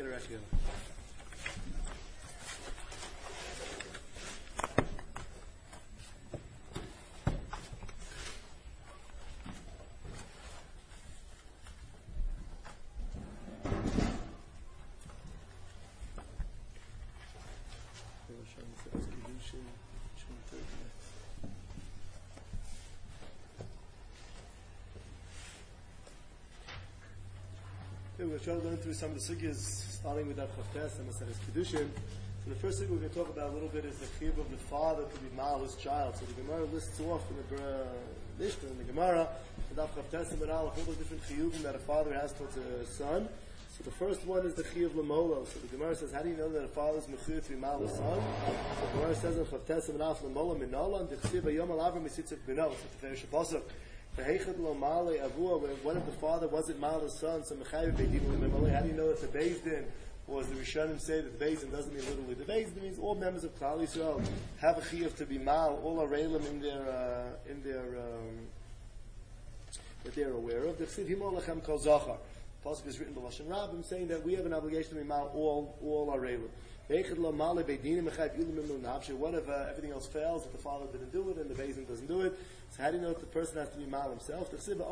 We're trying to learn through some of the sugyas, starting with Daf Chavtes and Maseches Kedushin. So the first thing we're going to talk about a little bit is the chiyuv of the father to be ma'al his child. So the Gemara lists off in the Mishnah, in the Gemara, in Daf Chavtes and Menal, all the different chiyuvim that a father has towards a son. So the first one is the chiyuv lamolo. So the Gemara says, how do you know that a father is mechuyuv to be ma'al his son? So the Gemara says in Chavtes and Menal, lamolo minala, and the chiyuv ayom alav misitzav bino. So the Ferish Pasuk. When if the father wasn't mal his son, so how do you know that the Beis Din, or as the Rishonim say that the Beis Din doesn't mean literally the Beis Din means all members of Klal Yisrael have a chiyuv to be mal, all arelim in their that they're aware of. The Chsiv Himol Lechem Kol Zachar. The pasuk is written by Lashon Rabbim saying that we have an obligation to be mal all arelim. What if everything else fails, that the father didn't do it and the Beis Din doesn't do it? So how do you know that the person has to be mal himself? So you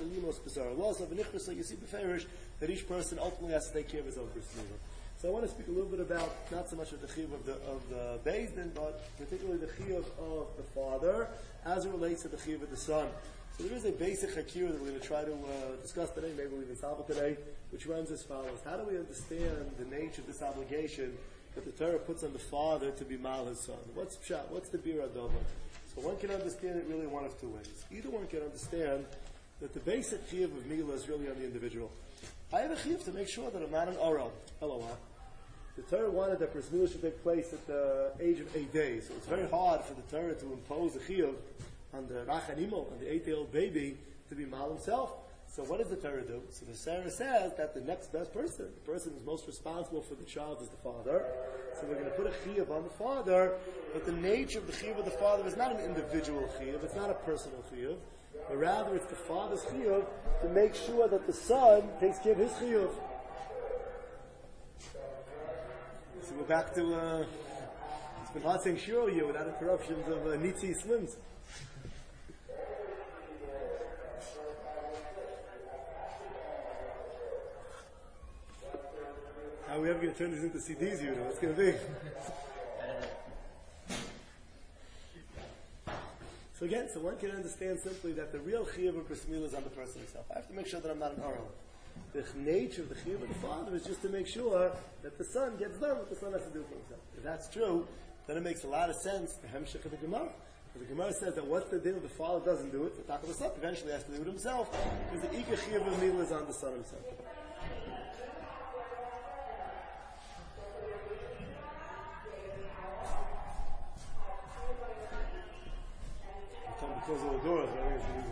see beferish that each person ultimately has to take care of his own personal. So I want to speak a little bit about not so much of the chiyuv of the Beis Din, but particularly the chiyuv of the father as it relates to the chiyuv of the son. So there is a basic hakir that we're going to try to discuss today, maybe we'll even solve it today, which runs as follows. How do we understand the nature of this obligation that the Torah puts on the father to be mal his son? What's pshat? What's the bir adova? So one can understand it really one of two ways. Either one can understand that the basic chiyuv of milah is really on the individual. I have a chiyuv to make sure that I'm not an oral. Hello, the Torah wanted that bris milah should take place at the age of 8 days. So it's very hard for the Torah to impose a chiyuv on the rachanimo, on the 8-day-old baby, to be mal himself. So what does the Torah do? So the Sarah says that the next best person, the person who's most responsible for the child, is the father. So we're going to put a chiyuv on the father, but the nature of the chiyuv of the father is not an individual chiyuv, it's not a personal chiyuv, but rather it's the father's chiyuv to make sure that the son takes care of his chiyuv. So we're back to, it's been hard saying shiro you without interruptions of Nitzi Slims. How are we ever going to turn this into CDs, you know? What's going to be? So again, so one can understand simply that the real chiyuv of bris milah is on the person himself. I have to make sure that I'm not an oral. The nature of the chiyuv of the father is just to make sure that the son gets done what the son has to do for himself. If that's true, then it makes a lot of sense, the hemshech of the Gemara. Because the Gemara says that what's the deal if the father doesn't do it, the top of the son eventually has to do it himself, because the ikar chiyuv of milah is on the son himself. Close all the doors, right?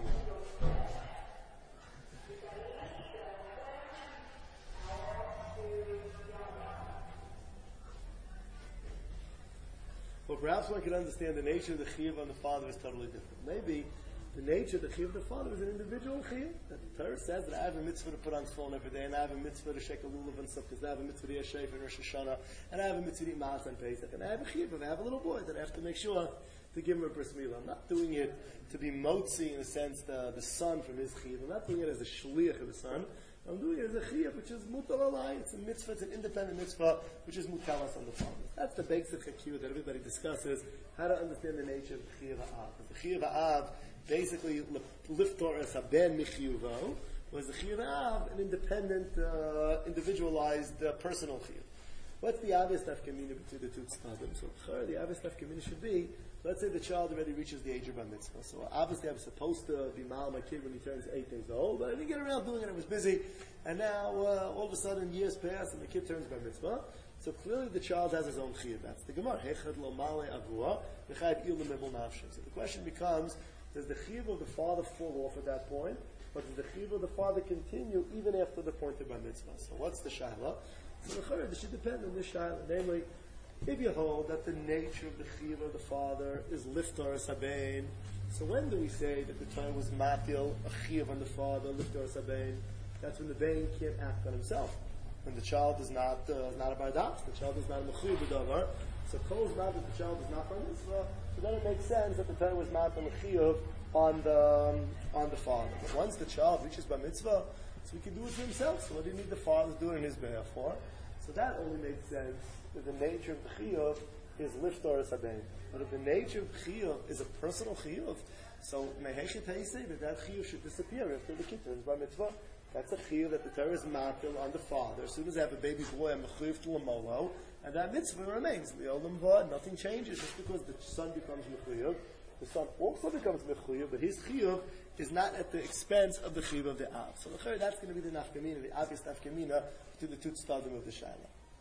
Well, perhaps one can understand the nature of the chiyuv on the father is totally different. Maybe the nature of the chiyuv of the father is an individual chiyuv. That the Torah says that I have a mitzvah to put on tefillin every day, and I have a mitzvah to shake a lulav and stuff, because I have a mitzvah to eat sheif in Rosh Hashanah, and I have a mitzvah to eat maas on Pesach, and I have a chiyuv. If I have a little boy that I have to make sure to give him a bris milah. I'm not doing it to be motzi in a sense the son from his chiyuv. I'm not doing it as a shliach of the son. I'm doing it as a chiyuv which is mutal alai. It's a mitzvah. It's an independent mitzvah which is mutalas on the father. That's the basic chiyuv that everybody discusses. How to understand the nature of the chiyuv ha'av. The chiyuv ha'av basically liftor es haben michiyuvo, was the chiyuv ha'av an independent, individualized, personal chiyuv. What's the obvious nafkamina between the two tzaddim? So the obvious nafkamina should be, let's say the child already reaches the age of bar mitzvah. So obviously I was supposed to be mal my kid when he turns 8 days old, but I didn't get around doing it, I was busy. And now, all of a sudden, years pass and the kid turns bar mitzvah. So clearly the child has his own chiyuv. That's the Gemara. So the question becomes, does the chiyuv of the father fall off at that point? Or does the chiyuv of the father continue even after the point of bar mitzvah? So what's the shayla? So this should depend on this shayla. Namely, if you hold that the nature of the chiyuv of the father is liftar sabein, so when do we say that the Torah was matil a chiyuv on the father, liftar sabein? That's when the bain can't act on himself. when the child is not a bardas, the child is not a mechuyev b'davar. So kol zman that the child is not bar mitzvah, so then it makes sense that the Torah was not a mechuyev on the father. But once the child reaches bar mitzvah, so he can do it for himself. So what do you need the father to do it in his behalf for? So that only makes sense that the nature of the chiyuv is liftar sabein. But if the nature of chiyuv is a personal chiyuv, so mehechet say that chiyuv should disappear after the kid turns bar mitzvah. That's a chiyuv that the Torah is matil on the father. As soon as they have a baby boy, I'm mechuyev to a molo, and that mitzvah remains. Le'olam v'ad, nothing changes just because the son becomes mechuyev. The son also becomes mechuyev, but his chiyuv is not at the expense of the chiyuv of the av. So that's going to be the nafkamina, the obvious nafkamina to the tut stadim of the shaila.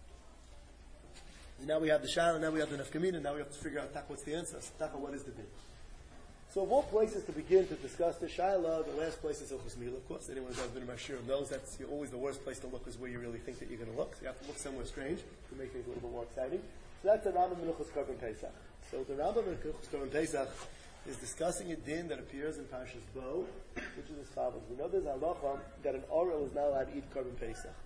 Now we have the shaila, now we have the nafkamina, now we have to figure out what's the answer. So what is the din? So of all places to begin to discuss the shaila, the last place is Hilchos Mila. Of course, anyone who's ever been a Mashir knows that's always the worst place to look is where you really think that you're going to look. So you have to look somewhere strange to make things a little bit more exciting. So that's the Rambam in Hilchos Korban Pesach. So the Rambam in Hilchos Korban Pesach is discussing a din that appears in Parshas Bo, which is as follows. We know there's a halacha that an oral is not allowed to eat Korban Pesach.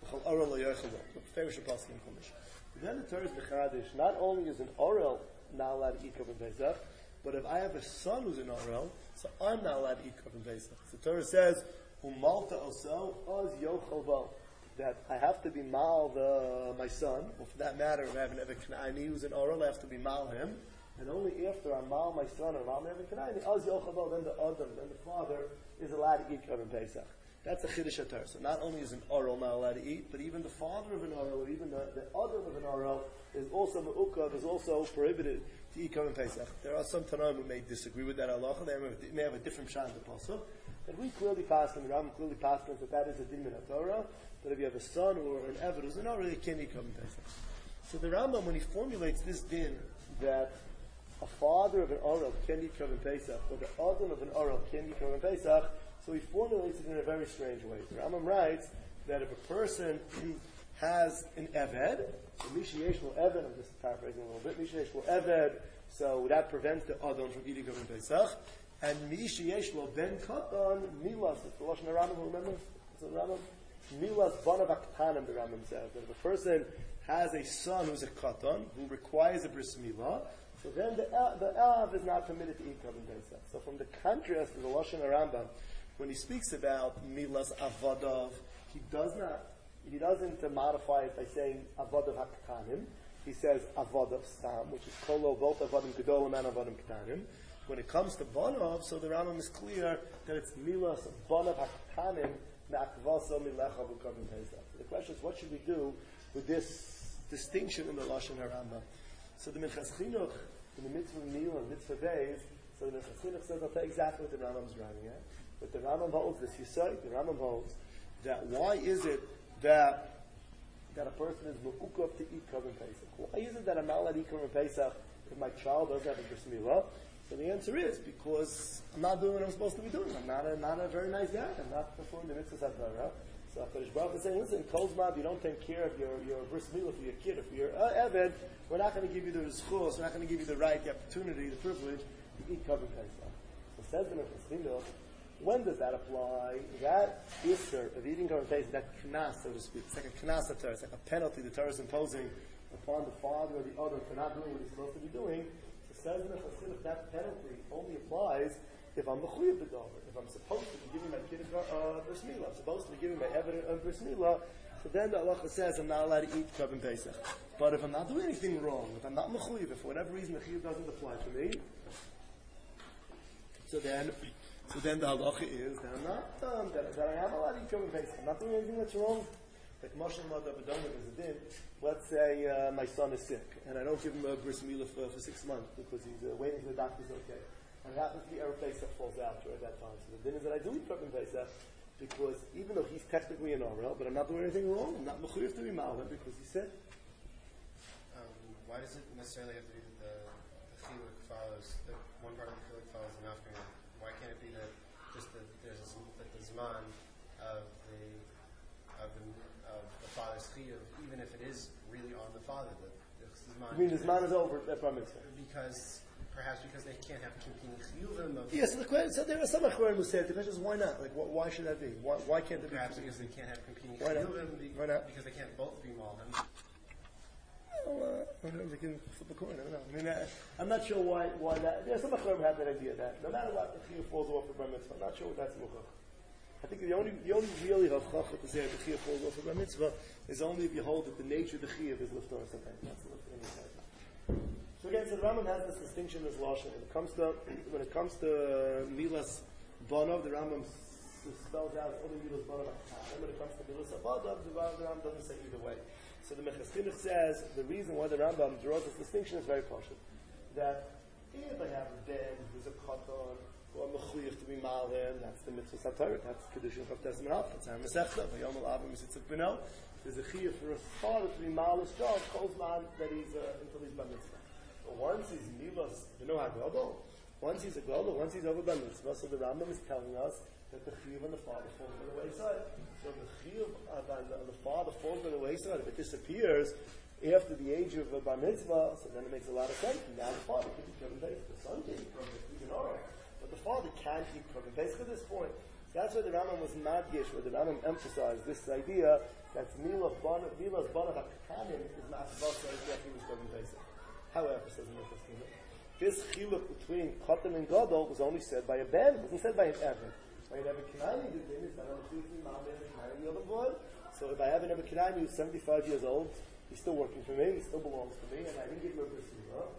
Then the Torah is mechadish. Not only is an oral not allowed to eat Korban Pesach, but if I have a son who's an oral, so I'm not allowed to eat Korban Pesach. The Torah says, "Umalta oso oz yochel bo," that I have to be mal my son, or for that matter, if I have an Eved K'na'ani who's an oral, I have to be mal him. And only after I mal my son or mal my Eved K'na'ani, oz yochel bo, then the adam, then the father is allowed to eat Korban Pesach. That's a Chiddush HaTorah. So not only is an oral not allowed to eat, but even the father of an oral, or even the adam of an oral, is also me'ukav, is also prohibited to eat Korban Pesach. There are some Tanaim who may disagree with that halacha. They may have a different shot in the pasuk. But we clearly pass in the Rambam clearly passes that is a din min Torah. That if you have a son or an eved who's an oral, you can't eat Korban Pesach. So the Rambam, when he formulates this din that a father of an oral can eat Korban Pesach, or the adam of an oral can eat Korban Pesach, so he formulates it in a very strange way. The Rambam writes that if a person has an eved, so mishiyesh lo eved, I'm just paraphrasing a little bit, mishiyesh lo eved, so that prevents the adam from eating Korban Pesach, and mishiyesh lo ben katan, milas, it's the Lashon Rambam, remember? It's the Rambam? Milas banav aktanim, the Rambam says, that if a person has a son who's a katan, who requires a bris milah, so then the av is not permitted to eat Korban Pesach. So from the contrast to the Lashon Rambam, when he speaks about milas avadav, he doesn't modify it by saying avadav haktanim. He says avadav stam, which is kolo both avadim gedolim and avadim ktanim. When it comes to banav, so the Rambam is clear that it's milas banav haktanim me'akvaso milecha b'korban pesach. The question is, what should we do with this distinction in the Lashon Rambam? So the Minchas Chinuch in the mitzvah meal and mitzvah days, so the Minchas Chinuch says, I'll tell you exactly what the Rambam is driving at. But the Rambam holds this. You say the Rambam holds that why is it that a person is me'ukav to eat Korban Pesach? Why is it that I'm not allowed to eat Korban Pesach if my child doesn't have a bris milah? So the answer is because I'm not doing what I'm supposed to be doing. I'm not a very nice guy. I'm not performing the mitzvahs HaTorah. So HaKadosh Baruch Hu is saying, listen, Kol Zman, you don't take care of your bris milah for your kid, or for your eved, we're not going to give you the zchus, we're not going to give you the right, the opportunity, the privilege to eat Korban Pesach. So says the Minchas Chinuch, when does that apply? That issur of eating Korban Pesach, that knas, so to speak, it's like a knas of Torah, it's like a penalty the Torah is imposing upon the father or the other for not doing what he's supposed to be doing. So says the Minchas Chinuch, that penalty only applies if I'm mechuyev b'davar, if I'm supposed to be giving my kid bris milah, I'm supposed to be giving my eved a bris milah, so then the halacha says I'm not allowed to eat Korban Pesach. But if I'm not doing anything wrong, if I'm not mechuyev, if for whatever reason the chiyuv doesn't apply to me, so then the halacha is that I'm not that I am allowed to eat Korban Pesach. I'm not doing anything that's wrong. Like Moshe Madav Adonim is a din. Let's say my son is sick, and I don't give him a bris milah for 6 months because he's waiting for the doctor's okay. And it happens to be Erev Pesach falls out at that time. So the din is that I do eat Korban Pesach because even though he's technically an oral, but I'm not doing anything wrong. I'm not mechuyev to be malvin because he's sick. Why does it necessarily have to be that the chiluk follows, the one part of the chiluk follows the nafkamina? Why can't it be that just that there's the zman of the father's chiyuv, even if it is really on the father? The zman. You mean the zman is over at bar mitzvah? Because perhaps because they can't have competing chiyuvim of. Yeah, so there are some achronim who say the question is why not? Like, why should that be? Why can't there be? Perhaps because they can't have competing Why not? chiyuvim. Why not? Because they can't both be malhim. Well, I don't know, they can flip a coin. I don't know. I mean, I'm not sure why that. There are some achronim have that idea that no matter what the chiyuv falls off the bar mitzvah. I'm not sure what that's muchach. I think the only really Rav Chacham to say the chiyuv falls off the bar mitzvah is only if you hold that the nature of the chiyuv is liftor or something. That's the liftor inside. So again, so the Rambam has this distinction as lashon. When it comes to milas banov, the Rambam spells out only milas banov. And when it comes to milas abadav, the Rambam doesn't say either way. So the Mechas Chinuch says the reason why the Rambam draws this distinction is very partial. That if I have a ben who's a katan or a mechuyev to be malin, that's the mitzvah satar, that's kedushin chavtes menach, that's our mesechta. Vayom al avim yisitzuk b'no. There's a chiyuv for a father to be malin strong, calls man that he's until he's bar mitzvah. But once he's milas, you know how gadol. Once he's a gadol, once he's over bar mitzvah, so the Rambam is telling us that the chiyuv on the father falls by the wayside. So the chiyuv on the father falls by the wayside. If it disappears after the age of a bar mitzvah, so then it makes a lot of sense. Now the father can be covered base. The son can be covered even alright, but the father can't be covered base at this point. So that's why the Rambam was madgish, where the Rambam emphasized this idea that milas banach hakanim is not vasa exactly was covered base. However, says the Mechas Chinuch, this chiluk between katan and gadol was only said by a ben. It wasn't said by an eved. By an Ebekinani, the din is that I'm choosing Ma'am Ebekinani the other boy. So if I have an Ebekinani who's 75 years old, he's still working for me, he still belongs to me, and I didn't give him a b'sura,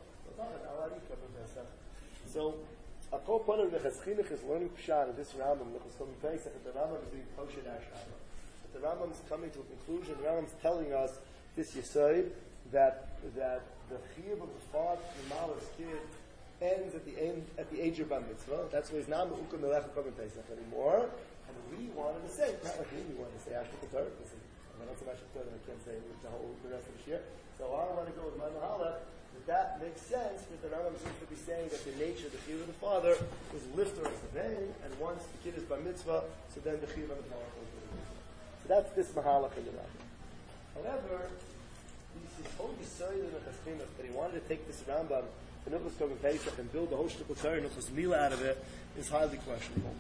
so a core point of the Mechas Chinuch is learning Pshat in this Rambam, Mechas Chinuch Pesach, that the Rambam is being kosher Ash'ara. That the Rambam is coming to a conclusion, the Rambam is telling us this Yesod, that the chiyuv of the father to mal his kid ends at the age of bar mitzvah. That's why he's not me'ukum melech Korban Pesach anymore. And we wanted to say, not like we wanted to say Ashtik Torah, because I'm not so much Torah that I can't say the rest of the year. So I want to go with my mahala. That makes sense, because the Rambam seems to be saying that the nature of the chiyuv of the father is lifter as the vein, and once the kid is bar mitzvah, so then the chiyuv of the father goes to the mitzvah. So that's this mahalach in the Rambam. However, this whole Yisrael in the Mechas Chinuch that he wanted to take this Rambam to Nuchas Korban Pesach and build the whole Shtukul Torah Nuchas Mila out of it is highly questionable.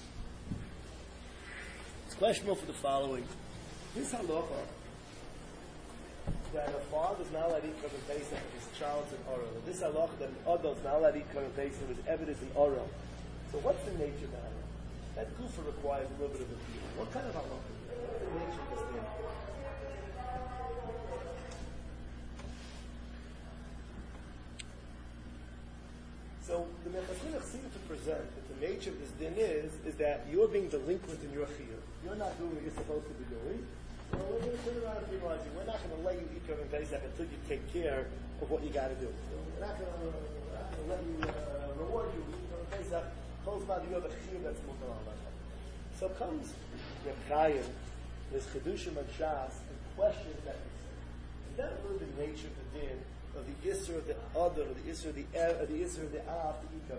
It's questionable for the following. This halacha that a father is not allowed to eat Korban Pesach if his child's in Orel. This halacha that an adult is not allowed to eat Korban Pesach if his evidence in Orel. So what's the nature of that? That kufa requires a little bit of a view. What kind of halacha? What's the nature of this thing? So the Mechas Chinuch seems to present that the nature of this din is that you're being delinquent in your chiyuv. You're not doing what you're supposed to be doing. So we're going to turn around and realize we're not going to let you eat Korban Pesach until you take care of what you got to do. So we're not going to let you reward you with Korban Pesach. Close by you have a chiyuv that's mutar al Hashem. So comes Reb Chaim, this Chedushim and Shas, and questions that. Is that really the nature of the din? Of the Isser of the Other, or the Isser of the Isser of the Av, the Ikar.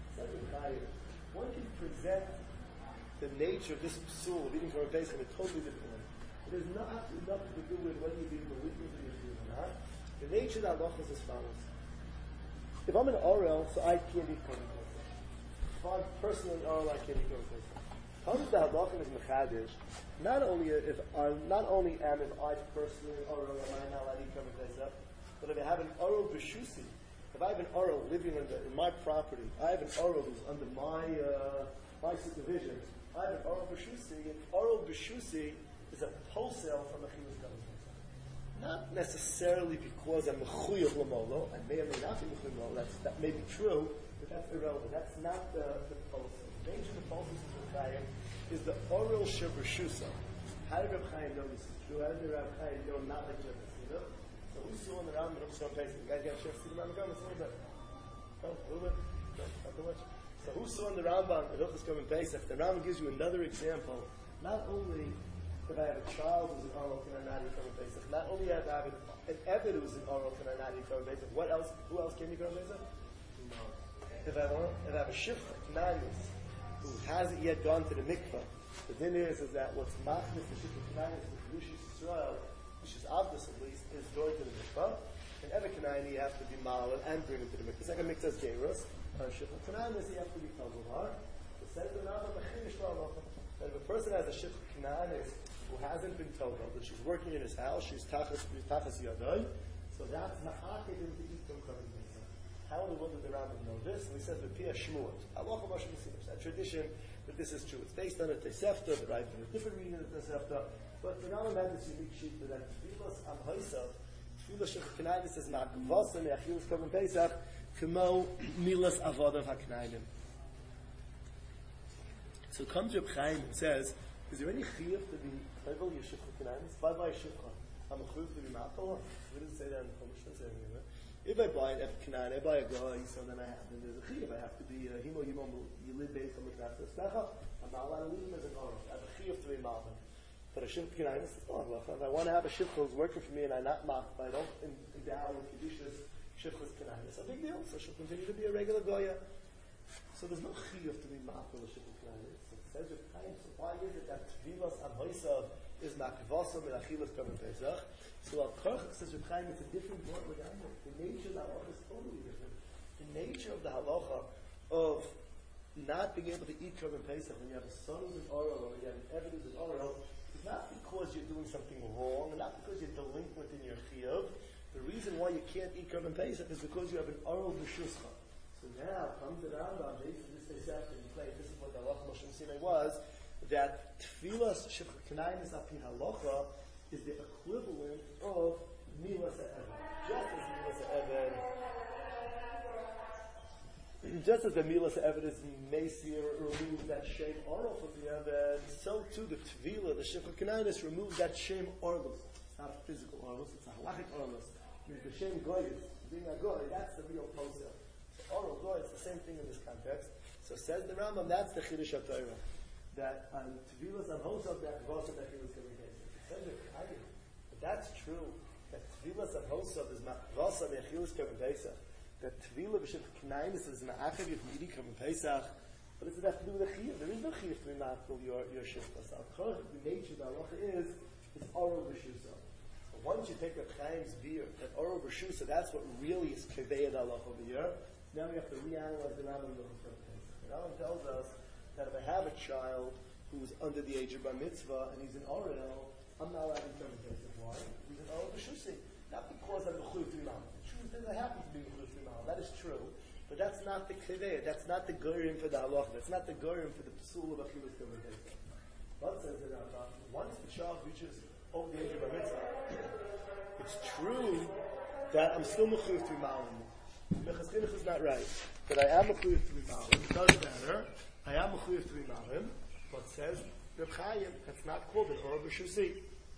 One can present the nature of this psul of eating Korban Pesach in a totally different way. It has not nothing to do with whether you're being believers or you're not. The nature of the halacha is as follows. If I'm an Orel, so I can't eat Korban Pesach. If I'm personally an Orel, I can't eat Korban Pesach. How does the halacha is mechadish? Not only am if I personally an Orel, am I not allowed to eat Korban Pesach? But if I have an Orel B'shusi, if I have an Orel living in my property, I have an Orel who's under my supervision, I have an Orel B'shusi, and Orel B'shusi is a wholesale from a chiyuv Korban. Not necessarily because I'm mechuyev l'molo, I may or may not be mechuyev l'molo, that may be true, but that's irrelevant. That's not the wholesale. The nature of the wholesale is the Orel Sheb'shusa. How did Reb Chaim know this is true? How did Reb Chaim know not like this? So we saw in the Rambam, the guys got a chance to see the Rambam, a little bit. No, a little bit. No, not too much. So who saw in the Rambam, the Hilchos Korban Pesach, the Rambam gives you another example. Not only if I have a child who's an Orel, can I not eat Korban Pesach? Not only if I have an Eved who's an Orel, can I not eat Korban Pesach? What else? Who else can eat Korban Pesach? No. If I have a Shifra, Knanius, who hasn't yet gone to the mikvah, the din is that what's machnis the Shifra Knanius with Lushis Yisrael, which is obvious at least, is going to the mikvah. And Ebekinai Kanani, you have to be mal and bring him to the mikvah. It's like a mikvah's gerus. Shifcha Kanani, you have to be Tavlar. It says the Rambam, that if a person has a Shifcha Kanani who hasn't been Tavlar, but she's working in his house, she's tachas yadai, so that's ma'akid him to eat from Korban Pesach. How in the world did the Rambam know this? And he says, V'piyah Shmuot. Halacha Moshe Mesilas. A tradition that this is true. It's based on a Tosefta, the right in a different reading of the Tosefta, but the Rambam had this unique sheet that Tfilas Am Haisav, Tfilas Shifcha Kanani says, Ma'akvasa me'achilus Korban Pesach, K'mo Milas Avodav HaKnainim. So comes Reb Chaim and says, is there any chiyuv to be Tayvel Yeshifcha Kanani? By Shifcha, I'm a chiyuv to be Ma'akal? We didn't say that in the Chumash, didn't say that anywhere. If I buy an Kanani, I buy a guy, so then there's a chiyuv. I have to be Himo Yimom Yilid based on the Knafta Snecha. I'm not allowed to leave him as an Aruch. I have a chiyuv to be Ma'akal. But a Shifcha Kanani is not halacha. If I want to have a Shifcha who's working for me and I'm not Ma'akal, I don't endow with Kedushas Shifcha's Kanani. It's a big deal. So she'll continue to be a regular Goya. So there's no chiyuv to be Ma'akal a Shifcha Kanani. So it says Reb Chaim, so why is it that Tvilas Am Haisav is Ma'akvasa Me'achilas Korban Pesach? So Al Korach says Reb Chaim, it's a different word with animal. The nature of the halacha is totally different. The nature of the halacha of not being able to eat Korban Pesach when you have a son who's an oral or when you have an Eved who's an oral is not because you're doing something wrong, not because you're delinquent in your chiyuv. The reason why you can't eat Korban Pesach is because you have an oral b'shuscha. So now, come to the Rambam, based on this Pesach, and you claim this is what the halacha Moshe Sinai was, that Tfilas Shifcha Kanani Api Halacha is the equivalent of Milas Ha'eved. Just as the Milas Ha'eved is Mesir, removes that shame oral from the Eved, so too the Tvila, the Shifcha Kanani, removes that shame orlos. It's not a physical orlos, it's a halachic orlos. The shame goyis, being a goy, that's the real posel. So oral goy, it's the same thing in this context. So says the Rambam, that's the Chiddush HaTorah. That Tvilas Am Haisav, that Vasa that he was going to get. Says it, but that's true. That Tvilas Am Haisav is Vasa Me'achilus Korban Pesach. That Tvila B'Shifcha Kanani is Ma'achav Yivmidi Korban Pesach. What does it have to do with a chiyuv? There is no chiyuv to be ma'akal your shifcha. So the nature of the halacha is oral b'shusa. So once you take a Chaim's beer, that oral b'shusa, that's what really is kaveh the halacha over here. Now we have to reanalyze the Rambam Korban Pesach. The Rambam tells us that if I have a child who's under the age of bar mitzvah and he's an orel, I'm not allowed to Korban Pesach. Why? He's an oral b'shusi. Not because I'm a chuv to imam. The truth is I happen to be a chuv to imam. That is true. But that's not the kiveh. That's not the goyim for the halacha. That's not the goyim for the psul of achilas Korban Pesach. What says the Rambam? Once the child reaches over the age of bar mitzvah, it's true that I'm still mechuyev to imam. Mechas chinuch is not right. But I am mechuyev to imam. It doesn't matter. I am mechuyev to imam. But says Reb Chaim, that's not called an oral b'shusi.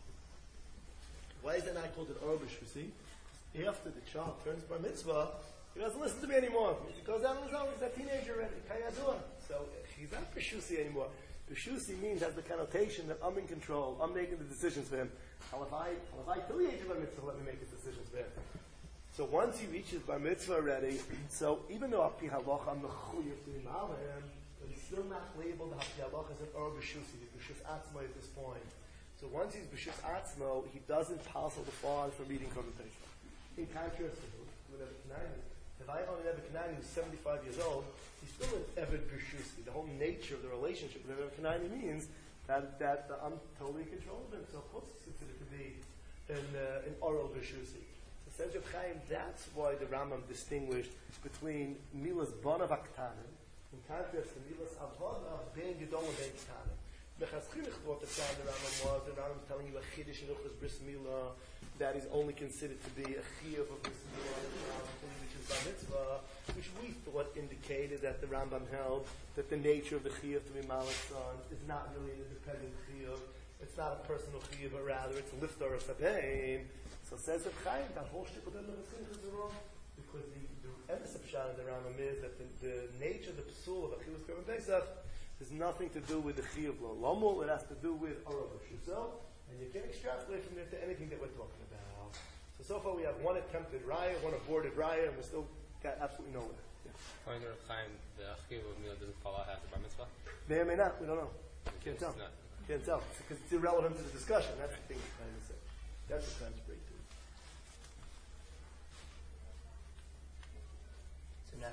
Why is that not called an oral b'shusi? After the child turns bar mitzvah, he doesn't listen to me anymore. He goes out on his own. He's a teenager already. Kayadua. So he's not b'shusi anymore. B'shusi means has the connotation that I'm in control. I'm making the decisions for him. How if I kill the age of bar mitzvah, let me make the decisions for him. So once he reaches bar mitzvah already, so even though api halacha I'm mechuyev to imam him, but he's still not labeled api halacha as an or b'shusi. He's b'shus atzmo at this point. So once he's b'shus atzmo, he doesn't passel the father from eating Korban Pesach. In contrast to Rebbe Kanani, if I own an Rebbe Kanani who's 75 years old, he's still an Eved b'shusi. The whole nature of the relationship with Rebbe Kanani means that I'm totally in control of him. So of course it's considered to be an oral b'shusi. Says Reb Chaim, that's why the Rambam distinguished between Milas Bonav Aktanim, in contrast to Milas Avodav Ben Gedol and Ben Ktanim. Mechas Chinuch, what the sound the Rambam was telling you a Chiddush in Uchas Bris Milah, that is only considered to be a Chiyuv of Bris Milah, which is Bar Mitzvah, which we thought indicated that the Rambam held that the nature of the Chiyuv to be Malach son is not really an independent Chiyuv. It's not a personal Chiyuv, but rather it's a lifter or sabein. So says Reb Chaim, that whole shtickle of the is wrong, because the emphasis of the Rambam is that the nature of the psul of achilas Korban Pesach has nothing to do with the chiyuv lo lomul. It has to do with arav shusel, and you can extrapolate from there to anything that we're talking about. So far we have one attempted raya, one aborted raya, and we still got absolutely nowhere. According to Reb Chaim, the chiyuv of meal doesn't fall out after bar mitzvah. May or may not. We don't know. Can't tell. Can't tell because it's irrelevant to the discussion. That's the thing we're trying to say. That's what trying to break to.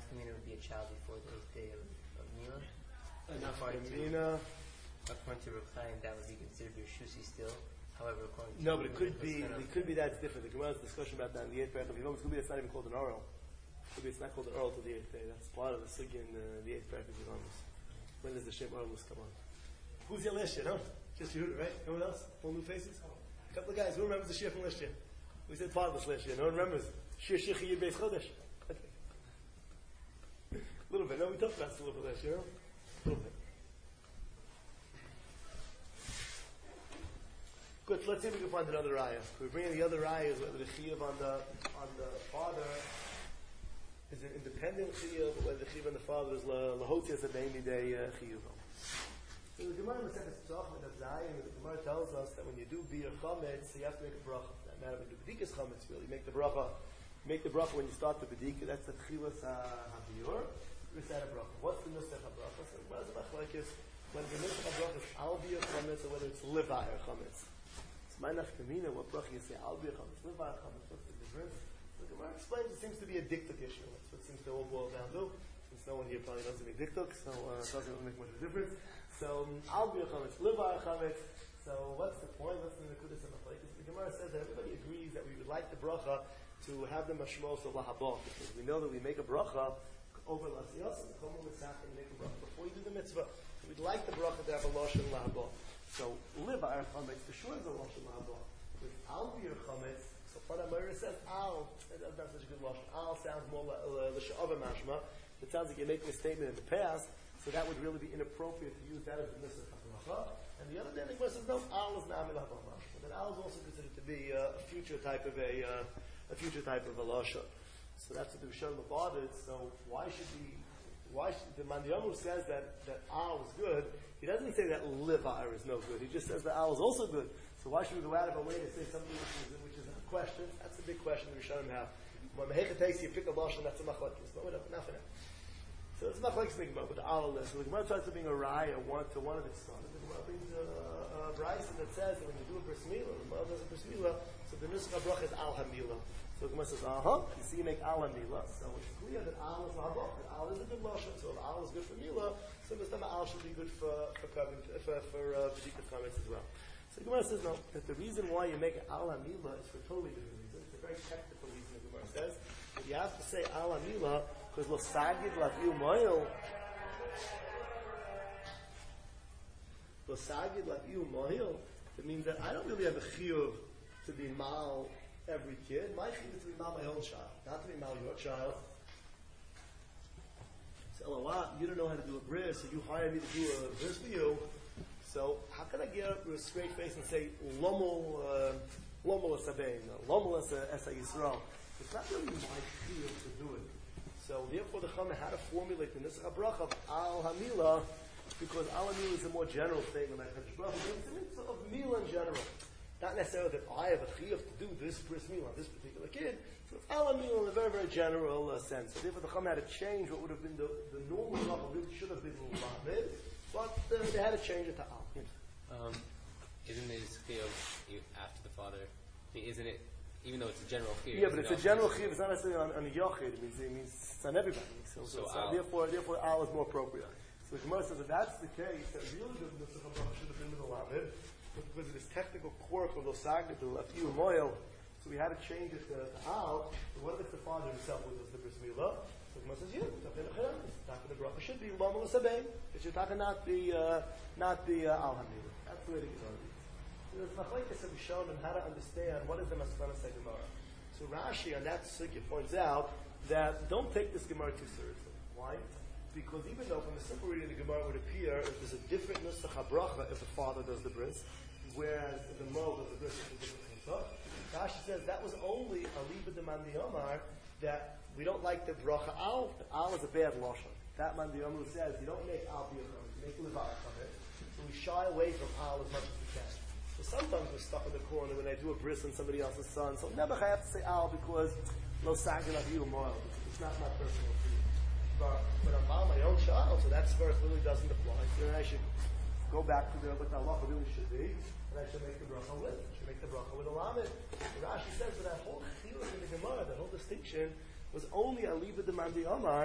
nafkamina would be a child before the 8th day of Mila. Nafkamina. According to Reb Chaim, that would be considered Yershusi still. However, according to No, but it could be that's different. The Gemara's discussion about that in the 8th parak of Yom. It could be that's not even called an oral. It could be it's not called an oral till the 8th day. That's part of the sugya in the 8th parak of Yom. When does the Shem Oralus come on? Who's your last year, no? Just Yehuda, right? No one else? All new faces? A couple of guys. Who remembers the Shir from last year? We said fatherless last year. No one remembers. Shir Shechi Yid Beis Chodesh. A little bit. No, we talked about this a little bit last year, no? A little bit. Good. So let's see if we can find another raya. We bring in the other raya is whether the chiyuv on the father is an independent chiyuv, or whether the chiyuv on the father is lahotias a daily day chiyuv. So the Gemara in the second Pesach with Zion, the Gemara tells us that when you do bir chametz, you have to make a bracha. That matter when you do bedikas chametz, really make the bracha when you start the bedika. That's the chilas habiur. Nusach habracha. What's the nusach habracha? So what is the machlokes when the nusach habracha is al bir chametz or whether it's livayir chametz? It's my nafkamina. What bracha you say al bir chametz, livayir chametz? What's the difference? The Gemara explains it seems to be a diktuk issue. That's what it seems to all boil down to. Since no one here probably doesn't make diktuk, so it doesn't really make much of a difference. So, al bir chametz, livayir chametz. So, what's the point? What's the nekudas of machlokes? The Gemara says that everybody agrees that we would like the bracha to have the mashmos of lahabah, because we know that we make a bracha over lasiyos and come over tzach and make a bracha before you do the mitzvah. So we'd like the bracha to have a lashon lahabah. So, livayir chametz for sure is a lashon lahabah. With al bir chametz, so Father Meir says al. That's not such a good lashon. Al sounds more l'sha'ava mashma. It sounds like you're making a statement in the past. So that would really be inappropriate to use that as the nusach habracha. And the other day, the Gemara says no, al is not milah b'mash. But then al is also considered to be a future type of a lashon. So that's what the Rishon bothered. So why should the Mandiyamu says that al is good? He doesn't say that livayir is no good. He just says that al is also good. So why should we go out of our way to say something which is a question? That's a big question the Rishonim have. When Mehecha takes you pick a lashon, that's a machlokes. But whatever, enough of that. So it's not like speaking about with the al list. So the Gemara tries to bring a raya one of its sons. The Gemara brings a brayso that says that when you do a bris milah, the mother does a bris milah, so the nusach habracha is al hamila. So the Gemara says, you see, you make al hamila. So it's clear that al is lahabach. Al is a good lashon. So if al is good for milah, so the al should be good for v'dika chametz as well. So the Gemara says no. That the reason why you make al hamila is for totally different reasons. It's a very technical reason. The Gemara says that you have to say al hamila. Because lo sagid laviu moil, it means that I don't really have a chiyuv to be mal every kid. My chiyuv is to be mal my own child, not to be mal your child. So you don't know how to do a bris, so you hire me to do a bris for you. So how can I get up with a straight face and say lomol esabein, lomol esa Yisrael? It's not really my chiyuv to do it. So therefore the Chama had to formulate the nusach habracha of al hamila, because al hamila is a more general statement like Hakadosh Baruch Hu. It's a mitzvah of milah in general, not necessarily that I have a chiyuv to do this bris milah on this particular kid. So it's al hamila in a very very general sense. So therefore the Chama had to change what would have been the normal bracha. Really should have been lamed, but they had to change it to al. Isn't this chiyuv after the father? Isn't it? Even though it's a general chiyuv. Yeah, but it's a general chiyuv. It's not necessarily on a yochid. It means it's on everybody. So therefore, al is more appropriate. So the Gemara says if that's the case, that really the nusach habracha should have been with a lamed, but because of this technical quirk of losagid, the lafiu moil, so we had to change it to al. So what if it's the father himself who does the bris milah? So the Gemara says, the bracha should be lomol esabein. It should not be al hamilah. That's the way to get on it. There's machlokes have shown on how to understand what is the Masechta Gemara. So Rashi on that sugya points out that don't take this Gemara too seriously. Why? Because even though from the simple reading the Gemara would appear if there's a different nusach habracha if the father does the bris, whereas if the mother does the bris, it's a different nusach. Rashi says that was only a liba de man diyomar that we don't like the bracha al. Al is a bad lashon. That man diyomar says you don't make al biyacham, you make livayir chametz. So we shy away from al as much as we can. So sometimes we're stuck in the corner when I do a bris on somebody else's son. So never I have to say al because lo sagin aviu moil. It's not my personal feeling. But I'm my own child, so that verse really doesn't apply. So then I should go back to what the halacha really should be, and I should make the bracha with. I should make the bracha with a lamed. Rashi says that whole chiyuv in the Gemara, that whole distinction, was only a liba de man diyomar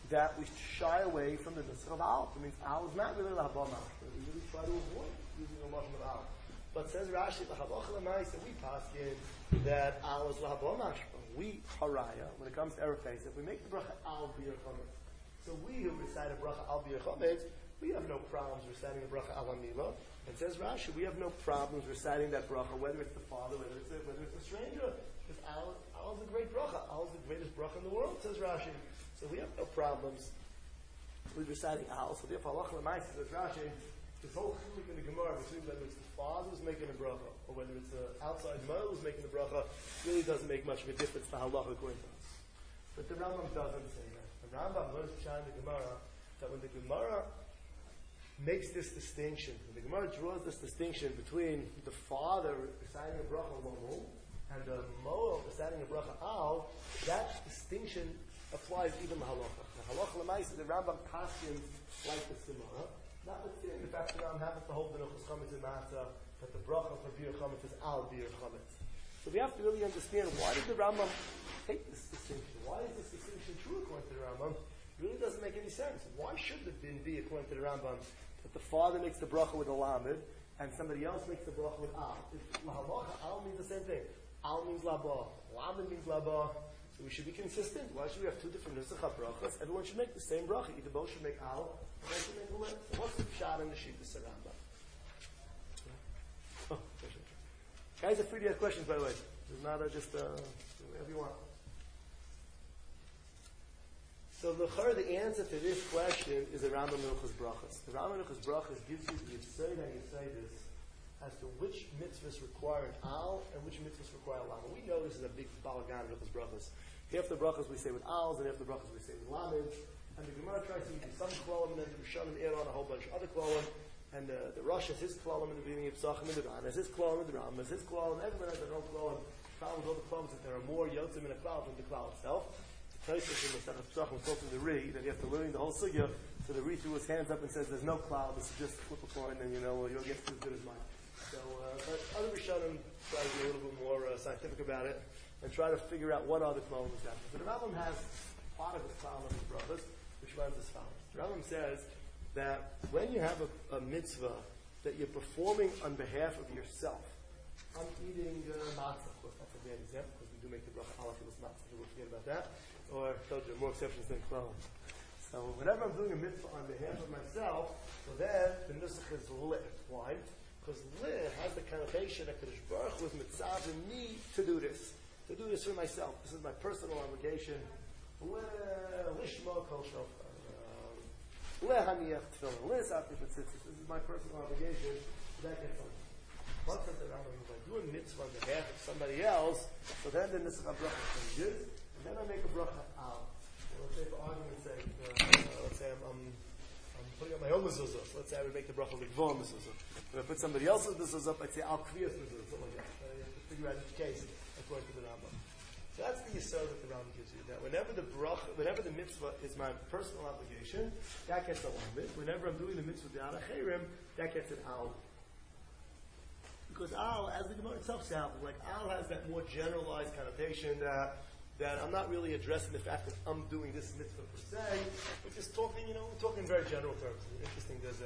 that we shy away from the nusach of al. It means al is not really lahaba mashma. We really try to avoid using a lashon of al. But says Rashi, l'chavach l'maisa, we paskin that al is lahaba mashma. We haraya when it comes to erev Pesach, if we make the bracha al b'yer chametz. So we who recite a bracha al b'yer chametz, we have no problems reciting a bracha al hamila. And says Rashi, we have no problems reciting that bracha, whether it's the father, whether it's a stranger. Because al is a great bracha. Al is the greatest bracha in the world, says Rashi. So we have no problems with reciting al. So therefore, halach l'maisa, says Rashi, this whole chiluk in the Gemara between whether it's the father who's making a bracha or whether it's the outside male who's making the bracha really doesn't make much of a difference to halach according to us. But the Rambam doesn't say that. The Rambam learns in the Gemara that when the Gemara makes this distinction, when the Gemara draws this distinction between the father reciting a bracha l'mum and the moel reciting a bracha al, that distinction applies even to halacha. The halacha l'maisa, the Rambam paskins like the Simara. Notwithstanding the fact that Rambam happens to hold the Nuchas Chametz in Matzah, that the bracha for Bir Chametz is al Bir Chametz. So we have to really understand why did the Rambam take this distinction? Why is this distinction true according to the Rambam? It really doesn't make any sense. Why should it be according to the Rambam that the father makes the bracha with a lamed and somebody else makes the bracha with al? Al means the same thing. Al means laba. Lamed means laba. So we should be consistent. Why should we have two different nusach brachas? Everyone should make the same bracha. Either both should make al, or both should make a lit. So what's the shot in the sheet of Rambam? Oh, guys are free to ask questions, by the way. It's not just whatever you want. So the answer to this question is the Rambam Hilchos Brachos. The Rambam Hilchos Brachos gives you the Yitzayid and Yitzayidus as to which mitzvahs require an al and which mitzvahs require a lama. We know this is a big balagan in Hilchos Brachos. Half the brachas we say with als and half the brachas we say with lamed. And the Gemara tries to use some klolim and then the Rishonim add on a whole bunch of other klolim. And the Rosh has his klolim in the beginning of Pesachim, and the Ran has his klolim, and the Ram has his klolim. Everyone has their own klolim. The problem with all the klolims is that there are more yotzim in a klal than the klal itself. Tosfos in the Masechet Pesachim was talking to the Ri that you have to learn the whole sugya. So the Ri threw his hands up and says, "There's no klal. This is just flip a coin, and you'll get as good as mine." So, but other Rishonim try to be a little bit more scientific about it and try to figure out what other klolim is happening. So the Rambam has part of his klolim of his brothers, which runs as follows. The Rambam says that when you have a mitzvah that you're performing on behalf of yourself, I'm eating matzah. Of course, that's a bad example because we do make the bracha alafilas matzah, so we'll forget about that. Or I told you more exceptions than klolim. So whenever I'm doing a mitzvah on behalf of myself, so then the nusach is lit. Why? Because lit has the connotation that Kadosh Baruch Hu was mitzaving me to do this for myself. This is my personal obligation. Lishma kol shofar. Lehaniach tefillin. Lisati b'tzitzis. This is my personal obligation. That gets on. What does the Rambam do? If I do a mitzvah on behalf of somebody else, so then the nusach bracha changes. And then I make a bracha al. Let's say for argument's sake, let's say I'm putting up my own mezuzah. So let's say I would make the bracha l'gvor mezuzah. If I put somebody else's mezuzah up, I'd say al kviyas mezuzah, something like that. You have to figure out each case according to the Rambam. So that's the yisod that the Rambam gives you. That whenever the mitzvah is my personal obligation, that gets a lamid. Whenever I'm doing the mitzvah the alachirim, that gets an al. Because al, as the Gemara itself sounds, like al has that more generalized connotation that I'm not really addressing the fact that I'm doing this mitzvah per se. We're just talking, we're talking in very general terms. It's interesting, there's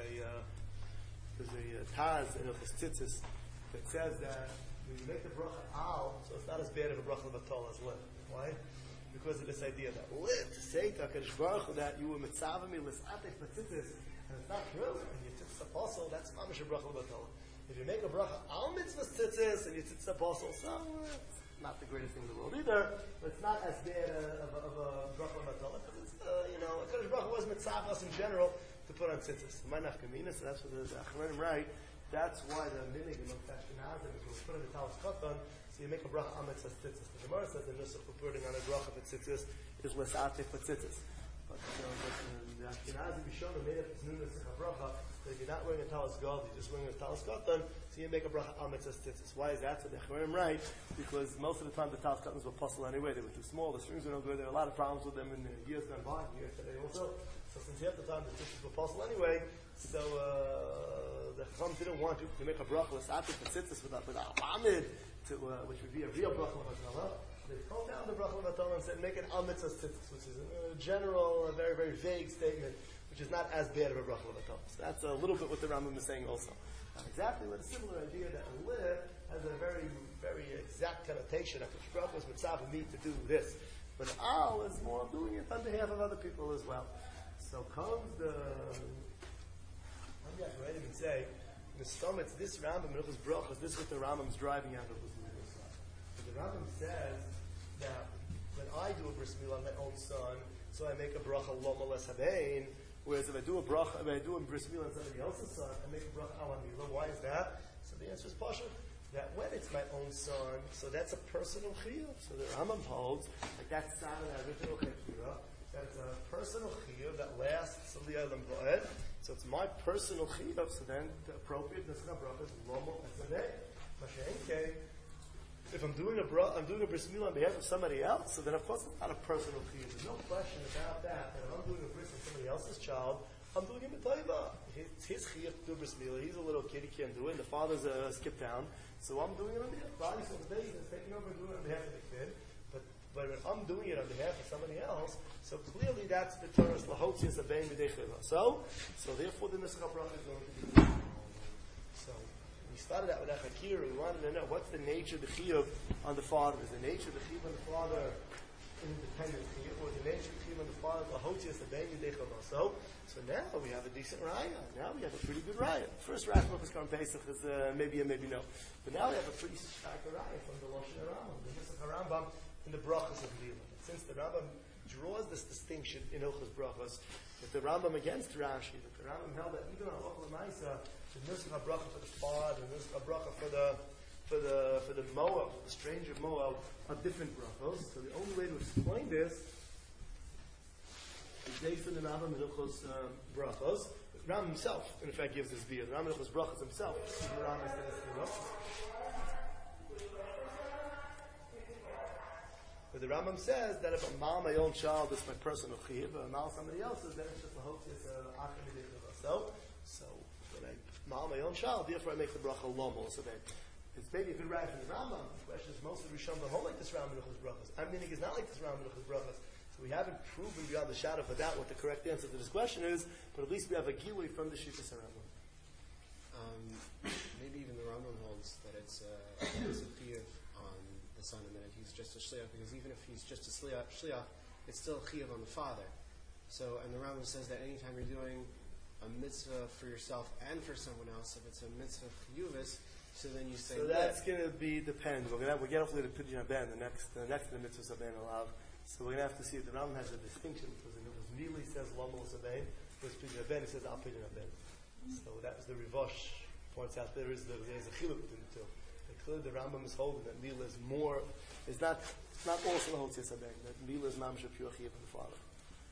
a Taz in Hilchos Tzitzis that says that when you make the bracha al, so it's not as bad of a bracha l'batol as lit. Why? Because of this idea that lit, to say to HaKadosh Baruch Hu that you were mitzavah me l'satech b'tzitzis, and it's not true, and you tzitzis apostle, that's mamish a bracha l'batol. If you make a bracha al mitzvah tzitzis, and you tzitzis apostle, so it's not the greatest thing in the world either, but it's not as bad of a bracha l'batol, because it's, HaKadosh Baruch Hu was mitzvah us in general to put on tzitzis. My nafkamina, so that's what the Achronim write. That's why the minig among Ashkenazim is when we put in the talis katan, so you make a bracha on mitzvah tzitzis. The Gemara says the nusach for putting on a bracha for tzitzis is l'satech for tzitzis. But the Ashkenazim Bishonim made up this new nusach bracha that if you're not wearing a talis gold, you're just wearing a talis katan, so you make a bracha on mitzvah tzitzis. Why is that? So the Achronim write, because most of the time the talis katans were puzzle anyway. They were too small. The strings were no good. There were a lot of problems with them in the years gone by, years today also. So since half the time the tzitzis were puzzle anyway, so the Chacham didn't want to make a bracha l'satech for tzitzis with a lamed, which would be a real bracha l'vatala. They pulled down the bracha l'vatala Torah and said, make an al mitzvah tzitzis, which is a general, a very, very vague statement, which is not as bad of a bracha l'vatol. So that's a little bit what the Rambam is saying also. Not exactly, but a similar idea that a live has a very, very exact connotation. That the brachos mitzvah me to do this. But al is more doing it on behalf of other people as well. So comes the, maybe I can write him and say, the stomach's this Rambam, Hilchos Brachos, this is what the Rambam's driving at. The Rambam says that when I do a bris milah on my own son, so I make a bracha lo moles habein. Whereas if I do a bracha, if I do a bris milah on somebody else's son, I make a bracha al milah. Why is that? So the answer is partial. That when it's my own son, so that's a personal chiyuv. So the Rambam holds like that son of the original chiyuv, that it's a personal chiyuv that lasts l'olam va'ed. So it's my personal chiyuv. So then the appropriate nescha bracha is lo moles habein. Mashenke. If I'm doing a bris milah on behalf of somebody else, so then of course it's not a personal chiyuv. There's no question about that. That if I'm doing a bris on somebody else's child, I'm doing him a taiva. It's his chiyuv to do bris milah. He's a little kid, he can't do it. And the father's skipped town, so I'm doing it on behalf. Body so the baby is taking over and doing it on behalf of the kid. But when I'm doing it on behalf of somebody else, so clearly that's the Torah's lahotzias abein b'dei chayva. So therefore the nesach bracha is going to be. So. We started out with Achakir, we wanted to know what's the nature of the chiyuv on the father. Is the nature of the chiyuv on the father independent chiyuv, or the nature of the chiyuv on the father lahotias abein yidei chava? So now we have a decent raya. Now we have a pretty good raya. First Rashi Machas Karan Pesach is maybe and maybe no, but now we have a pretty stark raya from the Lashon Rambam, the Nusach Rambam, in the brachas of Milah. Since the Rambam draws this distinction in Hilchos Brachos, that the Rambam against Rashi, that the Rambam held that even on Ochel Maisa, the nusach bracha for the father, the nusach bracha for the Moab, the stranger Moab, are different brachos. So the only way to explain this is based on the Rambam Hilchos Brachos. The Rambam himself, in fact, gives this view. The Rambam Hilchos Brachos himself. The Rambam says, but the Rambam says that if I mal my own child, it's my personal chiyuv, but I mal somebody else's, then it's just a hope it's achim b'dei. So when I mal my own child, therefore I make the bracha lomo. So then it's maybe a good right from the Rambam. The question is, most of the Rishon don't hold like this Rambam Hilchos Brachos. Our meaning is not like this Rambam Hilchos Brachos. So we haven't proven beyond the shadow of a doubt what the correct answer to this question is, but at least we have a gilui from the Shittas Rambam. Maybe even the Rambam holds that it's a chiyuv on the son, and that he's just a shliach, because even if he's just a shliach, it's still a chiyuv on the father. So, and the Rambam says that anytime you're doing a mitzvah for yourself and for someone else, if it's a mitzvah chiyuvis, so then you say. So that's going to be depend. We'll get off the Pidyon Ben, the next in the mitzvahs of Ben Alav. So we're going to have to see if the Rambam has a distinction, because in Hilchos Mili says Lomol Sabein, whereas Pidyon Ben he says Al Pidyon Ben. So that was the Rivosh points out there's a chiluk between the two. Clearly the Rambam is holding that Mila is more, it's not also the Hotzias Aben, that Mila is Mamish a pure chiyuv from the father.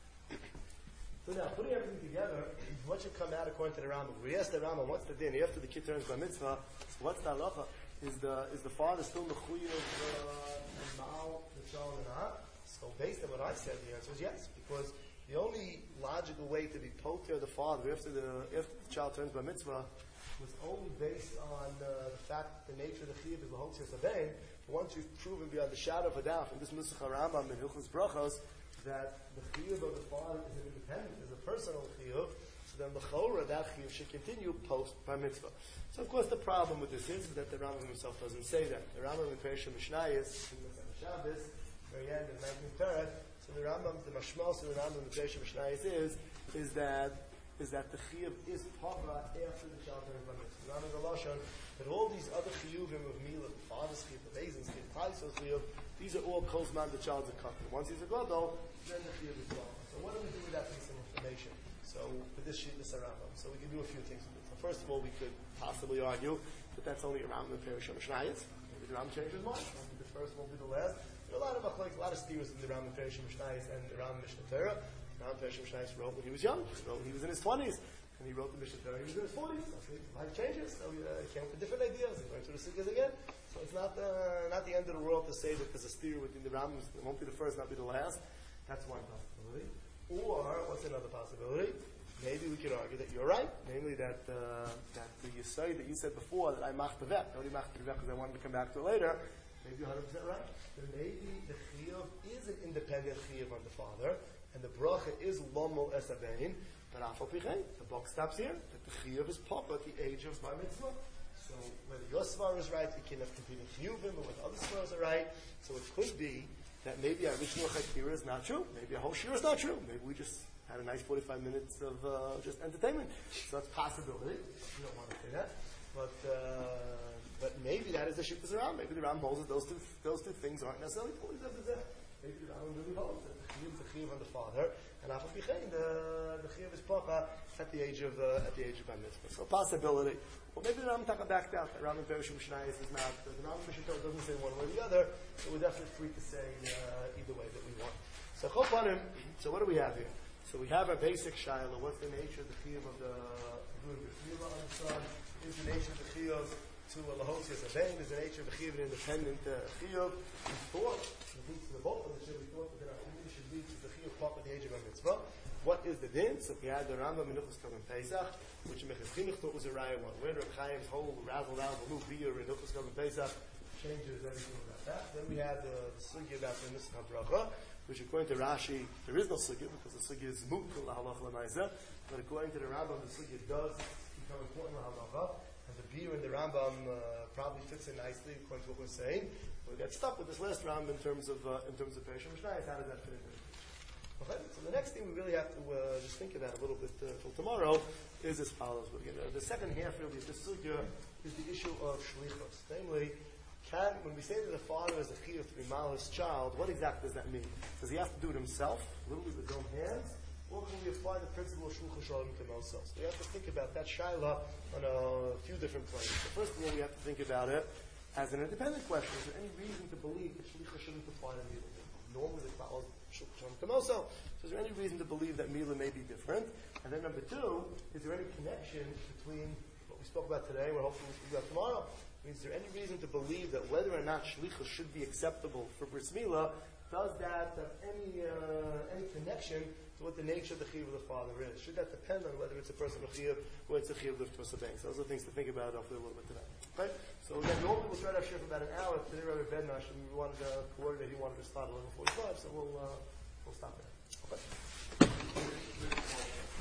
So now, putting everything together, what should come out according to the Rambam? We asked the Rambam, what's the din? After the kid turns by mitzvah, so what's the halacha? Is the father still mechuyev and mal the child or not? So based on what I said, the answer is yes, because the only logical way to be poter the father after the child turns by mitzvah was only based on the fact that the nature of the chiyuv is l'hotzias abein. Once you've proven beyond the shadow of a doubt from this Nusach Rambam and Hilchos Brachos that the chiyuv of the father is an independent, is a personal chiyuv, so then the chora, that chiyuv should continue post bar mitzvah. So of course the problem with this is that the Rambam himself doesn't say that. The Rambam in Perishim Mishnayos, in the Shabbos, very end in 19th Perek, so the Rambam, the mashmos of the Rambam in Perishim Mishnayos is that the chiyuv is pava after the child turns by mitzvah. The Rambam Galashon that all these other chiyuvim of Mila, the father's chiyuv, the Bezin's chiyuv, Taisos chiyuv, these are all kozman the child's a katan. Once he's a gadol, then the chiyuv is gone. So what do we do with that piece of information? So for this sheet, this Rambam. So we can do a few things with it. So first of all, we could possibly argue that that's only a Rambam in Perishim Mishnayos. Maybe the Rambam changed his mind. Maybe the first won't be the last. There are a lot of steers in the Rambam Perishim Mishnayos and the Rambam Mishnah Torah. Rambam Perishim Mishnayos wrote when he was young. He wrote when he was in his 20s. And he wrote the Mishnah Torah when he was in his 40s. So life changes. So he came up with different ideas. He went through the Sigas again. So it's not the end of the world to say that there's a steer within the Rambam. It won't be the first, not be the last. That's one possibility. Or, what's another possibility? Maybe we could argue that you're right. Namely that the Yisai that you said before, that I mach the vet. I only mach the vet because I wanted to come back to it later. Maybe you're 100% right. Then maybe the chiyuv is an get chiyuv on the father, and the bracha is lomol es abein, but afal pichein, the book stops here, that the chiyuv is papa at the age of bar mitzvah. So whether your svar is right, we can have competing chiyuvim, or whether other svars are right. So it could be that maybe our Rishnu Chakira is not true, maybe our whole shir is not true, maybe we just had a nice 45 minutes of just entertainment. So that's a possibility. You don't want to say that. But maybe that is the Shittas Ram. Maybe the Ram holds that those two things aren't necessarily pointed up as that. Maybe the Ram really holds that the Chiyuv on the father, and Afal Pichein, the Chiyuv is Papa at the age of Bar Mitzvah. So a possibility. Well, maybe the Ram Taka backed out. That Ram and Bereshim Mishnayos is not. The Ram Mishnayos doesn't say one way or the other. So we're definitely free to say either way that we want. So Chopanim. So what do we have here? So we have our basic shaila. What's the nature of the chiyuv of the B'chila on the son? Is the nature of the chiyuv to a lahosias abein? Is the nature of the chiyuv an independent chiyuv? We thought, to the both of the shir, we thought that our chiyuv should lead to the chiyuv pop at the age of a mitzvah. What is the din? So we had the Rambam Menuchos Kavan Pesach, which Mechas Chinuch thought was a raya one. Where Reb Chaim's whole razzle dazzle new beer in Menuchos Kavan Pesach changes everything about that. Then we had the sugya about the Nisach HaBracha, which according to Rashi, there is no sugya, because the sugya is mut to lahalacha l'maisa, but according to the Rambam, the sugya does become important lahalacha, and the beer in the Rambam probably fits in nicely according to what we're saying. We got stuck with this last Rambam in terms of Perishim Mishnayos. How does that fit into it? Okay, so the next thing we really have to just think about a little bit till tomorrow is as follows. The second half really of this sugya is the issue of shlichus. Namely, when we say that the father is the chiyuv to remal his child, what exactly does that mean? Does he have to do it himself, literally with his own hands, or can we apply the principle of shluchus shalom to himself? So we have to think about that shaila on a few different planes. So first of all, we have to think about it as an independent question. Is there any reason to believe that shluchus shouldn't apply to Mila? Normally, the follows shluchus shalom to himself. So is there any reason to believe that Mila may be different? And then number two, is there any connection between what we spoke about today, and what hopefully we'll speak about tomorrow? Is there any reason to believe that whether or not shlichus should be acceptable for bris milah, does that have any connection to what the nature of the chiyuv of the father is? Should that depend on whether it's a personal chiyuv or it's a chiyuv of Tosabeng? So those are things to think about hopefully a little bit today. Okay? So again, normally we'll try to have shir for about an hour. Today Rabbi Bednash, and we wanted to coordinate, he wanted to start at 11:45, so we'll stop there. Okay?